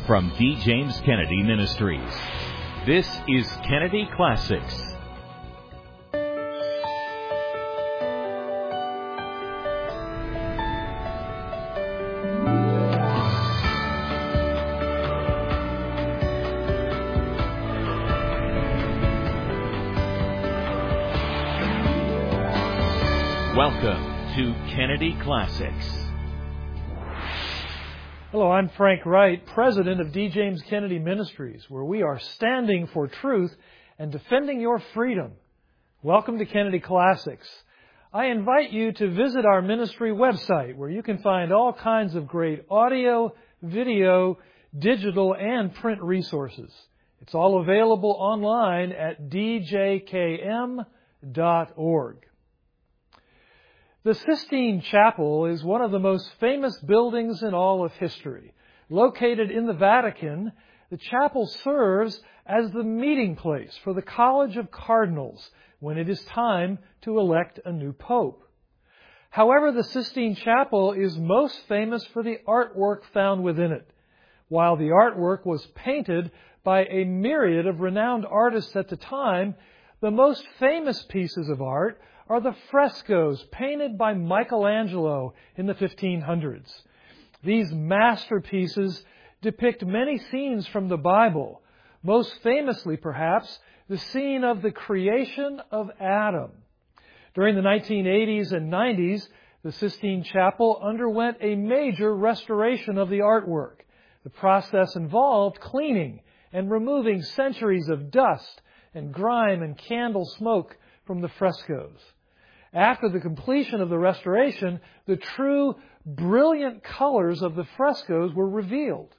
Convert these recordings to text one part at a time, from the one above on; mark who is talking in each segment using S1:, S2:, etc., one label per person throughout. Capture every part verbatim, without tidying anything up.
S1: from D. James Kennedy Ministries. This is Kennedy Classics. Welcome to Kennedy Classics.
S2: Hello, I'm Frank Wright, president of D. James Kennedy Ministries, where we are standing for truth and defending your freedom. Welcome to Kennedy Classics. I invite you to visit our ministry website, where you can find all kinds of great audio, video, digital, and print resources. It's all available online at d j k m dot org. The Sistine Chapel is one of the most famous buildings in all of history. Located in the Vatican, the chapel serves as the meeting place for the College of Cardinals when it is time to elect a new pope. However, the Sistine Chapel is most famous for the artwork found within it. While the artwork was painted by a myriad of renowned artists at the time, the most famous pieces of art are the frescoes painted by Michelangelo in the fifteen hundreds. These masterpieces depict many scenes from the Bible, most famously, perhaps, the scene of the creation of Adam. During the nineteen eighties and nineties, the Sistine Chapel underwent a major restoration of the artwork. The process involved cleaning and removing centuries of dust and grime and candle smoke from the frescoes. After the completion of the restoration, the true, brilliant colors of the frescoes were revealed.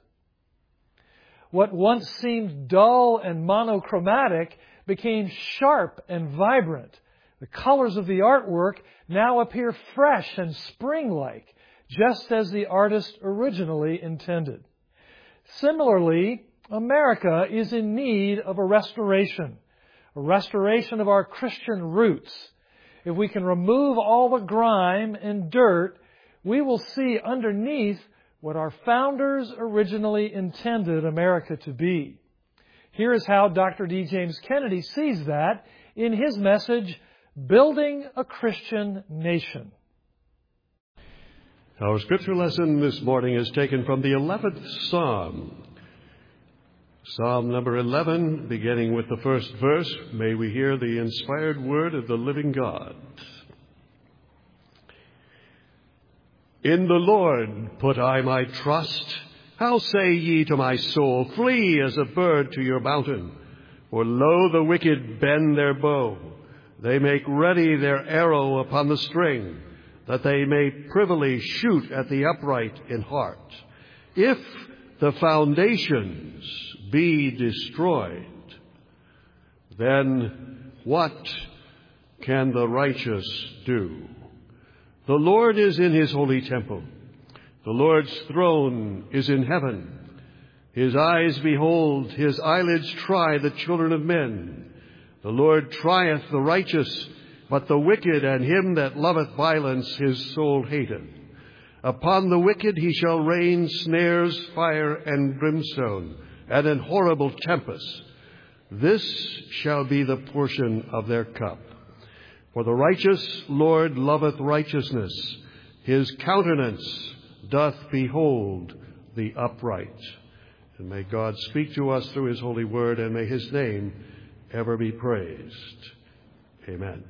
S2: What once seemed dull and monochromatic became sharp and vibrant. The colors of the artwork now appear fresh and spring-like, just as the artist originally intended. Similarly, America is in need of a restoration, a restoration of our Christian roots. If we can remove all the grime and dirt, we will see underneath what our founders originally intended America to be. Here is how Doctor D. James Kennedy sees that in his message, Building a Christian Nation.
S3: Our scripture lesson this morning is taken from the eleventh Psalm. Psalm number eleven, beginning with the first verse, may we hear the inspired word of the living God. In the Lord put I my trust. How say ye to my soul, flee as a bird to your mountain? For lo, the wicked bend their bow. They make ready their arrow upon the string, that they may privily shoot at the upright in heart. If the foundations be destroyed, then what can the righteous do? The Lord is in his holy temple. The Lord's throne is in heaven. His eyes behold, his eyelids try the children of men. The Lord trieth the righteous, but the wicked and him that loveth violence his soul hateth. Upon the wicked he shall rain snares, fire, and brimstone, and an horrible tempest. This shall be the portion of their cup. For the righteous Lord loveth righteousness. His countenance doth behold the upright. And may God speak to us through his holy word, and may his name ever be praised. Amen.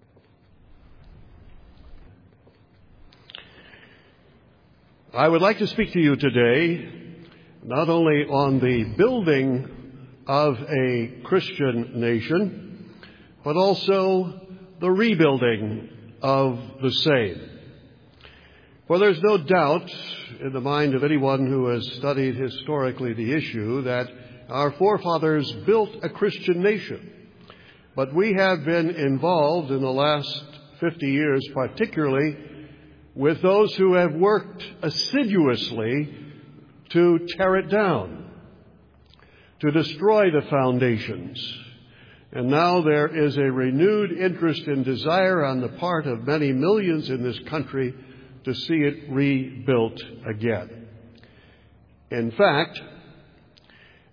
S3: I would like to speak to you today not only on the building of a Christian nation, but also the rebuilding of the same. For there's no doubt in the mind of anyone who has studied historically the issue that our forefathers built a Christian nation. But we have been involved in the last fifty years, particularly with those who have worked assiduously to tear it down, to destroy the foundations. And now there is a renewed interest and desire on the part of many millions in this country to see it rebuilt again. In fact,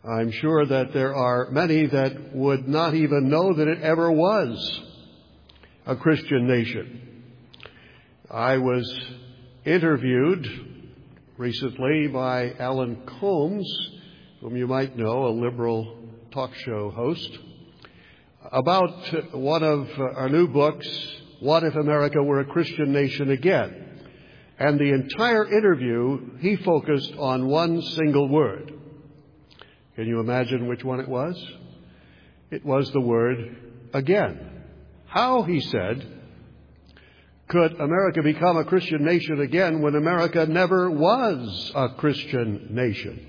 S3: I'm sure that there are many that would not even know that it ever was a Christian nation. I was interviewed recently by Alan Combs, whom you might know, a liberal talk show host, about one of our new books, What If America Were a Christian Nation Again? And the entire interview, he focused on one single word. Can you imagine which one it was? It was the word again. How, he said, could America become a Christian nation again when America never was a Christian nation?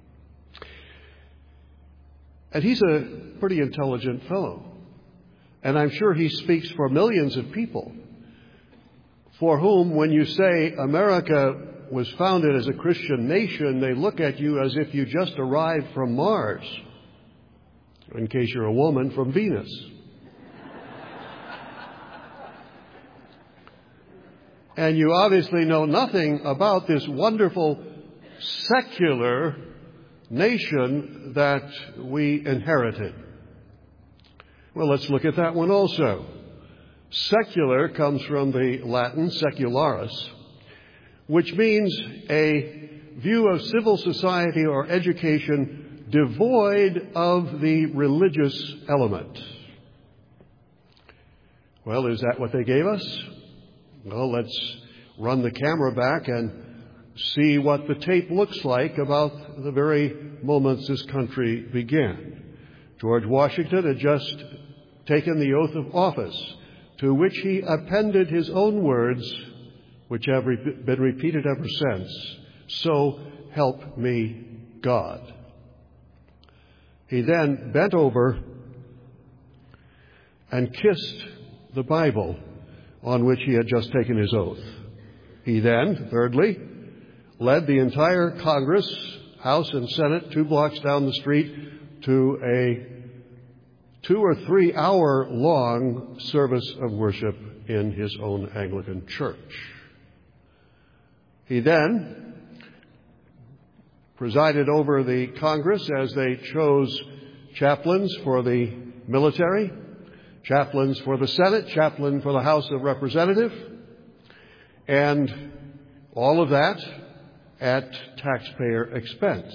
S3: And he's a pretty intelligent fellow. And I'm sure he speaks for millions of people for whom, when you say America was founded as a Christian nation, they look at you as if you just arrived from Mars. In case you're a woman, from Venus. And you obviously know nothing about this wonderful secular nation that we inherited. Well, let's look at that one also. Secular comes from the Latin secularis, which means a view of civil society or education devoid of the religious element. Well, is that what they gave us? Well, let's run the camera back and see what the tape looks like about the very moments this country began. George Washington had just taken the oath of office, to which he appended his own words, which have been repeated ever since. So help me God. He then bent over and kissed the Bible on which he had just taken his oath. He then, thirdly, led the entire Congress, House and Senate, two blocks down the street to a two or three hour long service of worship in his own Anglican church. He then presided over the Congress as they chose chaplains for the military, chaplains for the Senate, chaplain for the House of Representatives, and all of that at taxpayer expense.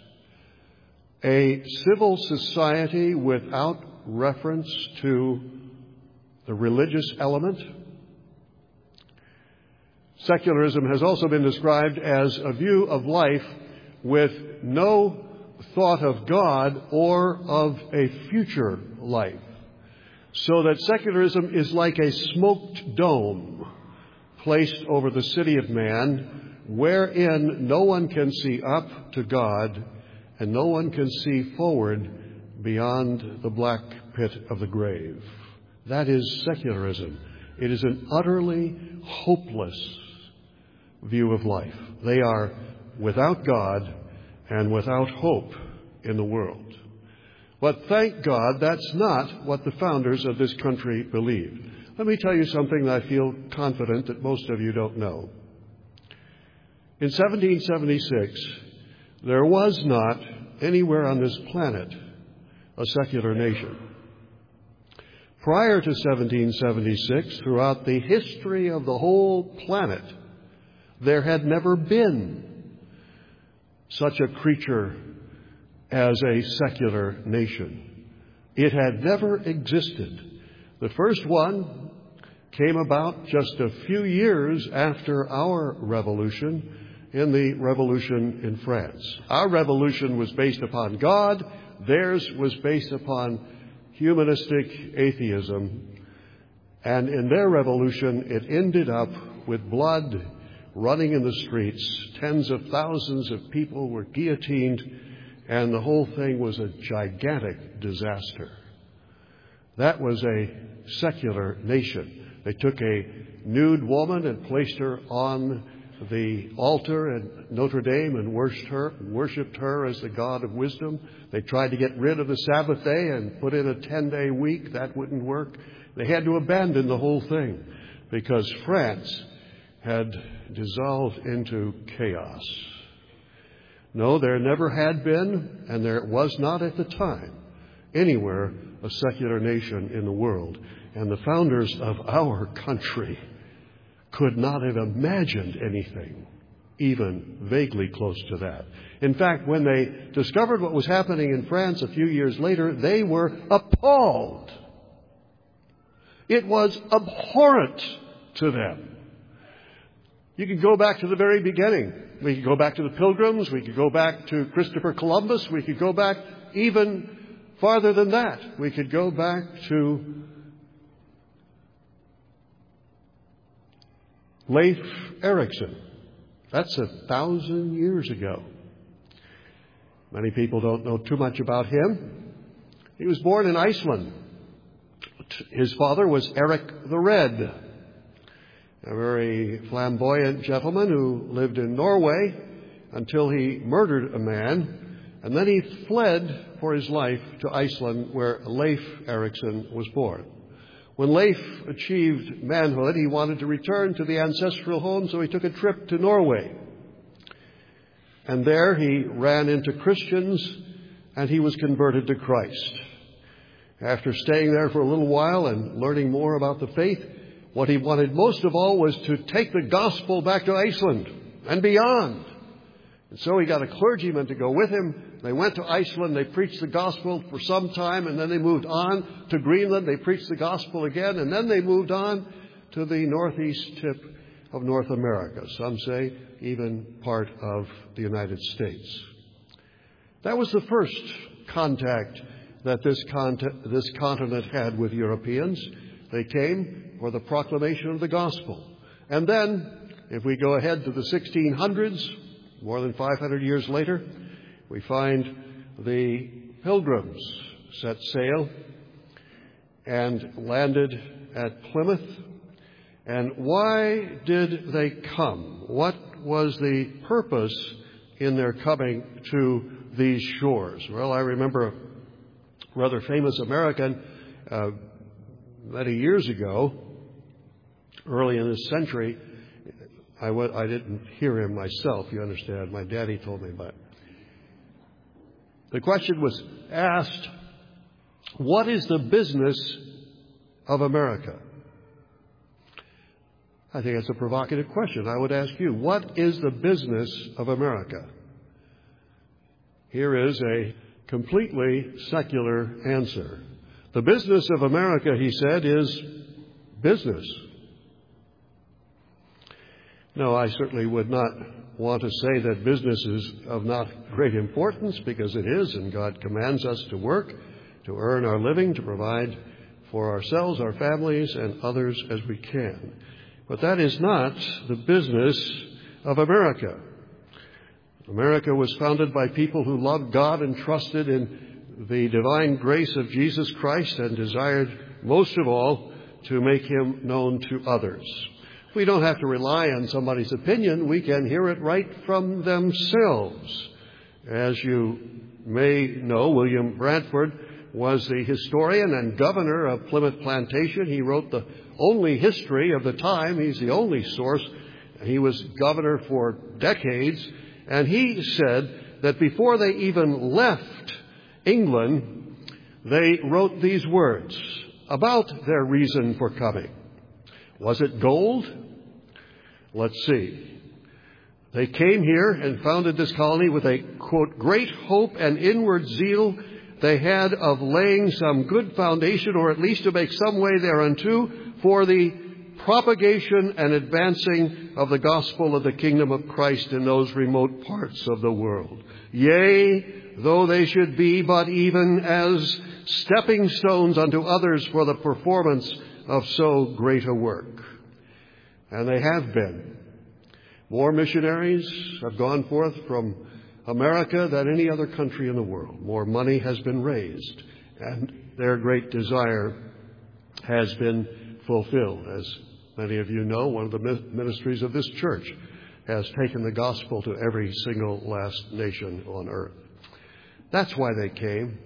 S3: A civil society without reference to the religious element. Secularism has also been described as a view of life with no thought of God or of a future life. So that secularism is like a smoked dome placed over the city of man, wherein no one can see up to God and no one can see forward beyond the black pit of the grave. That is secularism. It is an utterly hopeless view of life. They are without God and without hope in the world. But thank God, that's not what the founders of this country believed. Let me tell you something that I feel confident that most of you don't know. In seventeen seventy-six, there was not anywhere on this planet a secular nation. Prior to seventeen seventy-six, throughout the history of the whole planet, there had never been such a creature as a secular nation. It had never existed. The first one came about just a few years after our revolution, in the revolution in France. Our revolution was based upon God. Theirs was based upon humanistic atheism. And in their revolution, it ended up with blood running in the streets. Tens of thousands of people were guillotined, and the whole thing was a gigantic disaster. That was a secular nation. They took a nude woman and placed her on the altar at Notre Dame and worshipped her, worshipped her as the God of wisdom. They tried to get rid of the Sabbath day and put in a ten-day week. That wouldn't work. They had to abandon the whole thing because France had dissolved into chaos. No, there never had been, and there was not at the time, anywhere a secular nation in the world. And the founders of our country could not have imagined anything even vaguely close to that. In fact, when they discovered what was happening in France a few years later, they were appalled. It was abhorrent to them. You could go back to the very beginning. We could go back to the Pilgrims. We could go back to Christopher Columbus. We could go back even farther than that. We could go back to Leif Erikson. That's a thousand years ago. Many people don't know too much about him. He was born in Iceland. His father was Eric the Red, a very flamboyant gentleman who lived in Norway until he murdered a man, and then he fled for his life to Iceland, where Leif Erikson was born. When Leif achieved manhood, he wanted to return to the ancestral home, so he took a trip to Norway. And there he ran into Christians, and he was converted to Christ. After staying there for a little while and learning more about the faith, what he wanted most of all was to take the gospel back to Iceland and beyond. And so he got a clergyman to go with him. They went to Iceland, they preached the gospel for some time, and then they moved on to Greenland. They preached the gospel again, and then they moved on to the northeast tip of North America. Some say even part of the United States. That was the first contact that this, cont- this continent had with Europeans. They came for the proclamation of the gospel. And then, if we go ahead to the sixteen hundreds, more than five hundred years later, we find the Pilgrims set sail and landed at Plymouth. And why did they come? What was the purpose in their coming to these shores? Well, I remember a rather famous American uh, many years ago, early in this century. I, w- I didn't hear him myself, you understand. My daddy told me about it. The question was asked, what is the business of America? I think that's a provocative question. I would ask you, what is the business of America? Here is a completely secular answer. The business of America, he said, is business. No, I certainly would not want to say that business is of not great importance, because it is, and God commands us to work, to earn our living, to provide for ourselves, our families, and others as we can. But that is not the business of America. America was founded by people who loved God and trusted in the divine grace of Jesus Christ and desired most of all to make him known to others. We don't have to rely on somebody's opinion. We can hear it right from themselves. As you may know, William Bradford was the historian and governor of Plymouth Plantation. He wrote the only history of the time. He's the only source. He was governor for decades. And he said that before they even left England, they wrote these words about their reason for coming. Was it gold? Let's see. They came here and founded this colony with a, quote, great hope and inward zeal they had of laying some good foundation, or at least to make some way thereunto, for the propagation and advancing of the gospel of the kingdom of Christ in those remote parts of the world. Yea, though they should be but even as stepping stones unto others for the performance of so great a work. And they have been. More missionaries have gone forth from America than any other country in the world. More money has been raised, and their great desire has been fulfilled. As many of you know, one of the ministries of this church has taken the gospel to every single last nation on earth. That's why they came,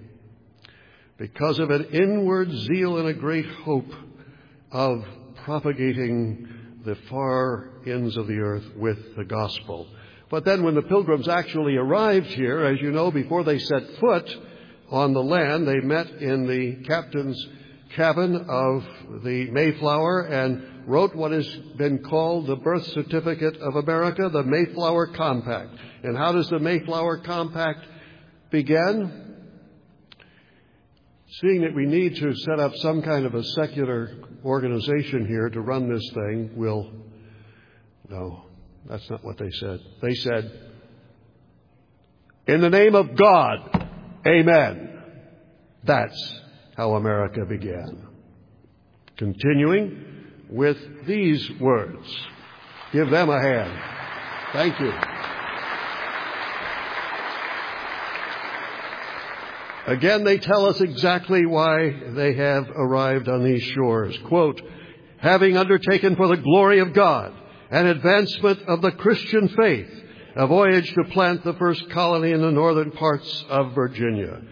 S3: because of an inward zeal and a great hope of propagating the far ends of the earth with the gospel. But then when the Pilgrims actually arrived here, as you know, before they set foot on the land, they met in the captain's cabin of the Mayflower and wrote what has been called the birth certificate of America, the Mayflower Compact. And how does the Mayflower Compact begin? Seeing that we need to set up some kind of a secular organization here to run this thing, we'll... No, that's not what they said. They said, in the name of God, amen. That's how America began. Continuing with these words. Give them a hand. Thank you. Again, they tell us exactly why they have arrived on these shores. Quote, having undertaken for the glory of God and advancement of the Christian faith a voyage to plant the first colony in the northern parts of Virginia.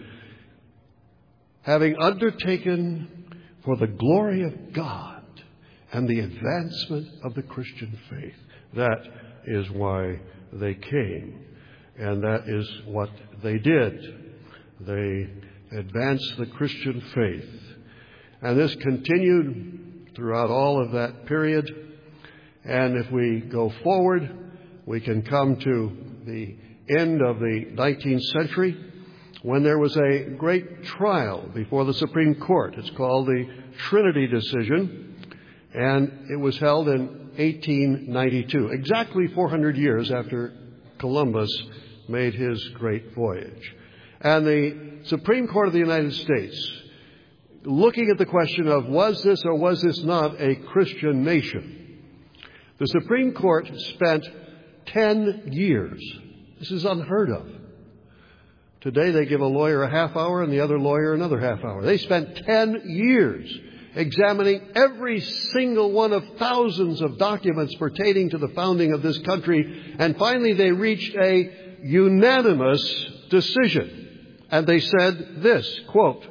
S3: Having undertaken for the glory of God and the advancement of the Christian faith. That is why they came. And that is what they did. They advanced the Christian faith. And this continued throughout all of that period. And if we go forward, we can come to the end of the nineteenth century when there was a great trial before the Supreme Court. It's called the Trinity Decision, and it was held in eighteen ninety-two, exactly four hundred years after Columbus made his great voyage. And the Supreme Court of the United States, looking at the question of was this or was this not a Christian nation, the Supreme Court spent ten years. This is unheard of. Today they give a lawyer a half hour and the other lawyer another half hour. They spent ten years examining every single one of thousands of documents pertaining to the founding of this country. And finally they reached a unanimous decision. And they said this, quote,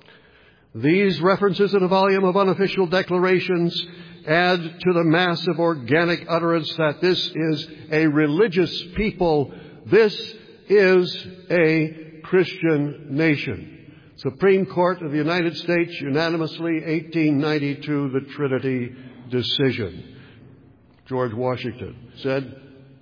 S3: these references in a volume of unofficial declarations add to the mass of organic utterance that this is a religious people. This is a Christian nation. Supreme Court of the United States, unanimously, eighteen ninety-two, the Trinity Decision. George Washington said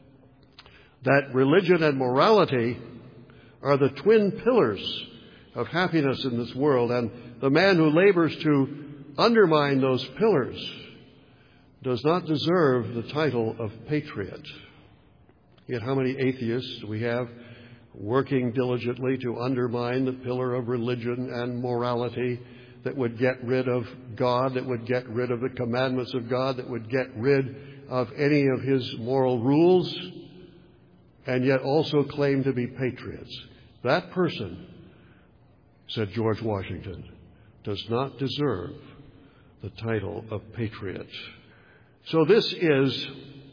S3: that religion and morality are the twin pillars of happiness in this world, and the man who labors to undermine those pillars does not deserve the title of patriot. Yet how many atheists do we have working diligently to undermine the pillar of religion and morality that would get rid of God, that would get rid of the commandments of God, that would get rid of any of His moral rules, and yet also claim to be patriots? That person, said George Washington, does not deserve the title of patriot. So this is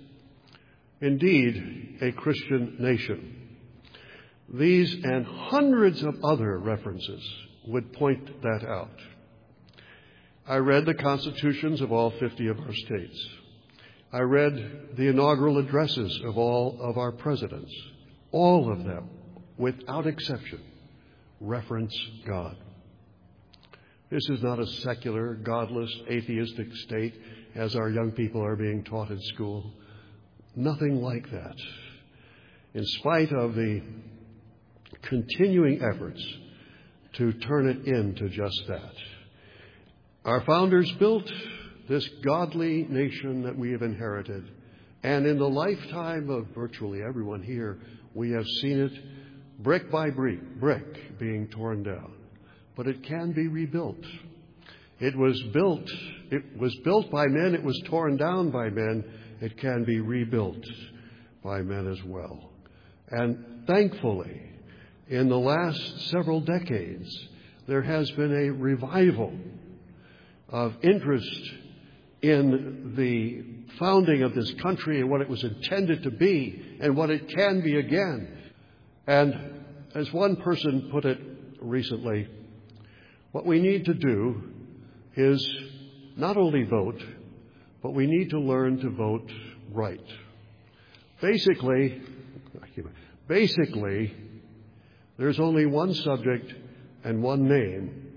S3: indeed a Christian nation. These and hundreds of other references would point that out. I read the constitutions of all fifty of our states. I read the inaugural addresses of all of our presidents. All of them, without exception, reference God. This is not a secular, godless, atheistic state as our young people are being taught in school. Nothing like that. In spite of the continuing efforts to turn it into just that. Our founders built this godly nation that we have inherited, and in the lifetime of virtually everyone here, we have seen it brick by brick, brick being torn down. But it can be rebuilt. It was built, it was built by men, it was torn down by men. It can be rebuilt by men as well. And thankfully, in the last several decades, there has been a revival of interest in the founding of this country and what it was intended to be and what it can be again. And as one person put it recently, what we need to do is not only vote, but we need to learn to vote right. Basically, Basically, there's only one subject and one name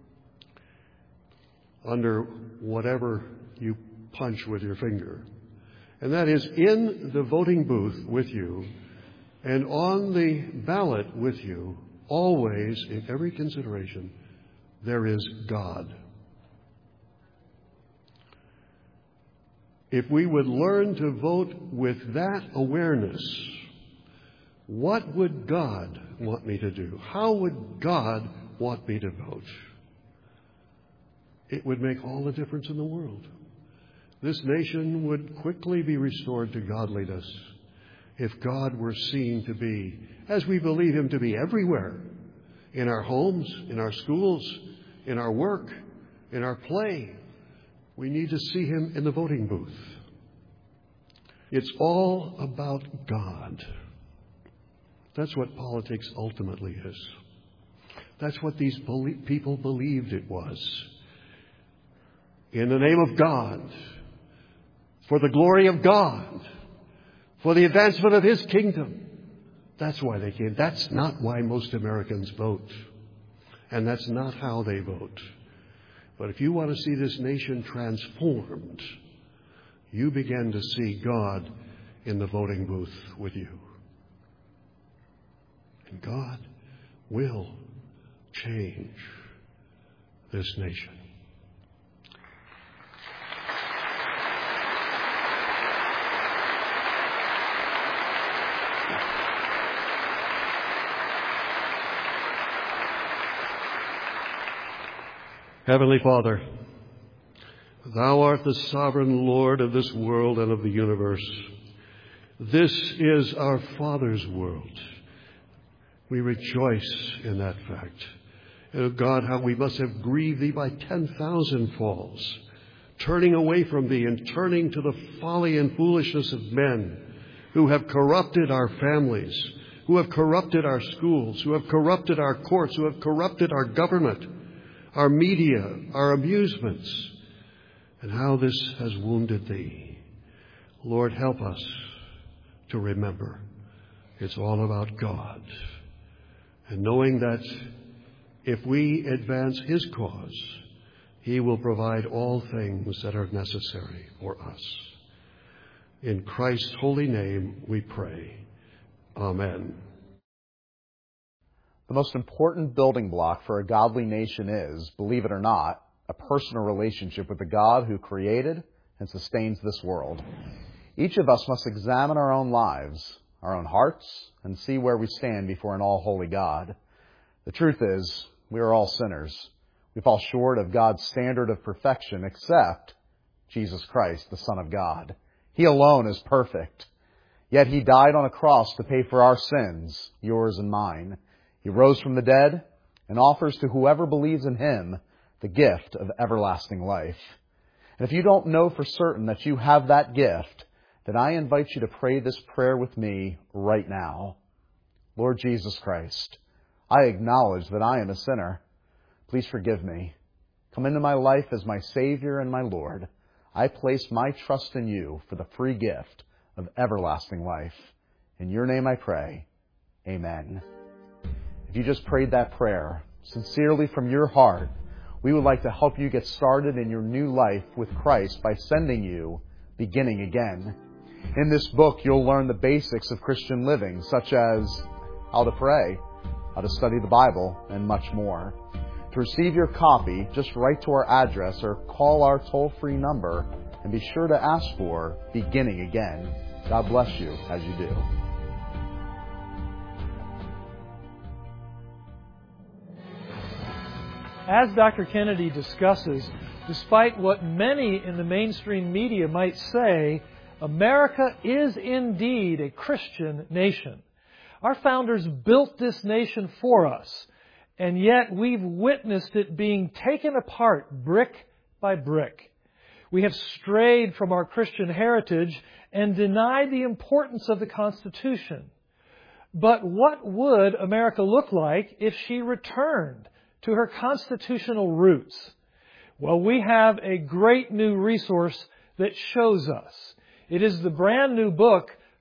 S3: under whatever you punch with your finger. And that is in the voting booth with you and on the ballot with you, always, in every consideration, there is God. If we would learn to vote with that awareness, what would God want me to do? How would God want me to vote? It would make all the difference in the world. This nation would quickly be restored to godliness if God were seen to be, as we believe Him to be everywhere, in our homes, in our schools, in our work, in our play. We need to see Him in the voting booth. It's all about God. That's what politics ultimately is. That's what these people believed it was. In the name of God, for the glory of God, for the advancement of His kingdom. That's why they came. That's not why most Americans vote. And that's not how they vote. But if you want to see this nation transformed, you begin to see God in the voting booth with you. And God will change this nation. Heavenly Father, Thou art the sovereign Lord of this world and of the universe. This is our Father's world. We rejoice in that fact. And, oh God, how we must have grieved Thee by ten thousand falls, turning away from Thee and turning to the folly and foolishness of men who have corrupted our families, who have corrupted our schools, who have corrupted our courts, who have corrupted our government, our media, our amusements, and how this has wounded Thee. Lord, help us to remember it's all about God. And knowing that if we advance His cause, He will provide all things that are necessary for us. In Christ's holy name we pray. Amen.
S4: The most important building block for a godly nation is, believe it or not, a personal relationship with the God who created and sustains this world. Each of us must examine our own lives, our own hearts, and see where we stand before an all-holy God. The truth is, we are all sinners. We fall short of God's standard of perfection, except Jesus Christ, the Son of God. He alone is perfect. Yet He died on a cross to pay for our sins, yours and mine. He rose from the dead and offers to whoever believes in Him the gift of everlasting life. And if you don't know for certain that you have that gift, then I invite you to pray this prayer with me right now. Lord Jesus Christ, I acknowledge that I am a sinner. Please forgive me. Come into my life as my Savior and my Lord. I place my trust in You for the free gift of everlasting life. In Your name I pray. Amen. If you just prayed that prayer sincerely from your heart, we would like to help you get started in your new life with Christ by sending you Beginning Again. In this book, you'll learn the basics of Christian living, such as how to pray, how to study the Bible, and much more. To receive your copy, just write to our address or call our toll-free number, and be sure to ask for Beginning Again. God bless you as you do.
S2: As Doctor Kennedy discusses, despite what many in the mainstream media might say, America is indeed a Christian nation. Our founders built this nation for us, and yet we've witnessed it being taken apart brick by brick. We have strayed from our Christian heritage and denied the importance of the Constitution. But what would America look like if she returned to her constitutional roots? Well, we have a great new resource that shows us. It is the brand new book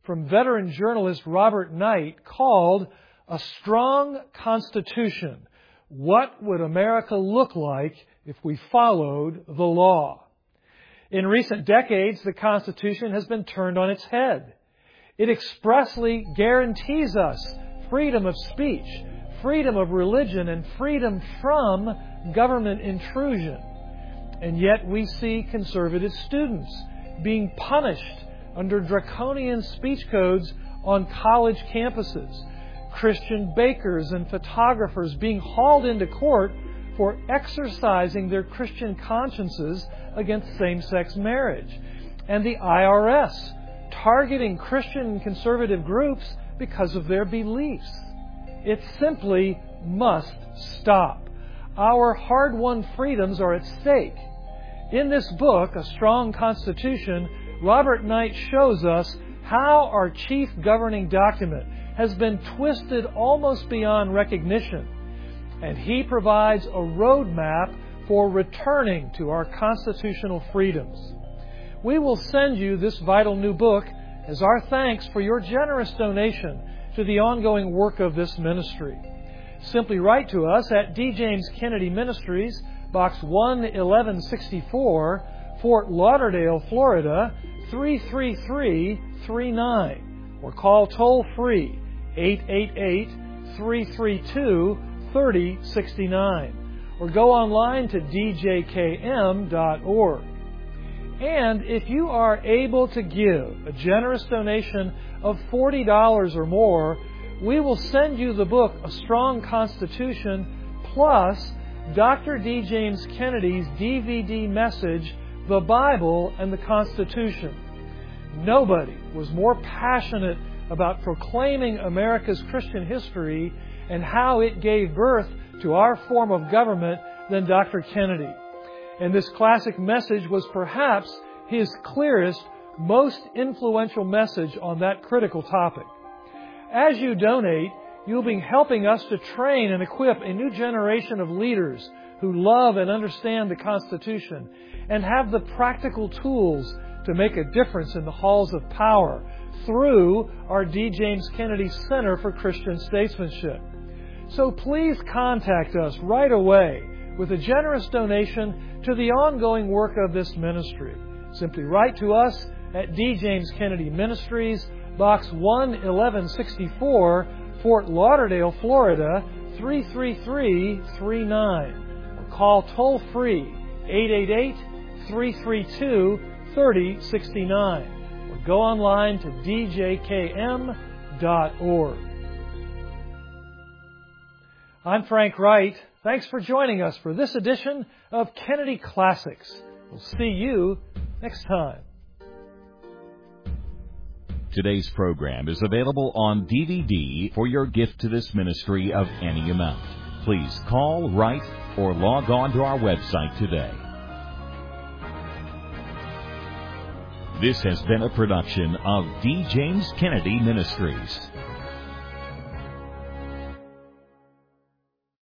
S2: from veteran journalist Robert Knight called A Strong Constitution. What would America look like if we followed the law? In recent decades, the Constitution has been turned on its head. It expressly guarantees us freedom of speech, freedom of religion, and freedom from government intrusion. And yet we see conservative students being punished under draconian speech codes on college campuses, Christian bakers and photographers being hauled into court for exercising their Christian consciences against same-sex marriage, and the I R S targeting Christian and conservative groups because of their beliefs. It simply must stop. Our hard-won freedoms are at stake. In this book, A Strong Constitution, Robert Knight shows us how our chief governing document has been twisted almost beyond recognition, and he provides a roadmap for returning to our constitutional freedoms. We will send you this vital new book as our thanks for your generous donation to the ongoing work of this ministry. Simply write to us at D. James Kennedy Ministries, Box one eleven sixty-four, Fort Lauderdale, Florida, three three three three nine, or call toll-free eight eight eight, three three two, three oh six nine, or go online to d j k m dot org. And if you are able to give a generous donation of forty dollars or more, we will send you the book, A Strong Constitution, plus Doctor D. James Kennedy's D V D message, The Bible and the Constitution. Nobody was more passionate about proclaiming America's Christian history and how it gave birth to our form of government than Doctor Kennedy. And this classic message was perhaps his clearest, most influential message on that critical topic. As you donate, you'll be helping us to train and equip a new generation of leaders who love and understand the Constitution and have the practical tools to make a difference in the halls of power through our D. James Kennedy Center for Christian Statesmanship. So please contact us right away with a generous donation to the ongoing work of this ministry. Simply write to us at D. James Kennedy Ministries, Box one eleven sixty-four, Fort Lauderdale, Florida, three three three three nine. Or call toll-free eight eight eight, three three two, three oh six nine. Or go online to d j k m dot org. I'm Frank Wright. Thanks for joining us for this edition of Kennedy Classics. We'll see you next time.
S1: Today's program is available on D V D for your gift to this ministry of any amount. Please call, write, or log on to our website today. This has been a production of D. James Kennedy Ministries.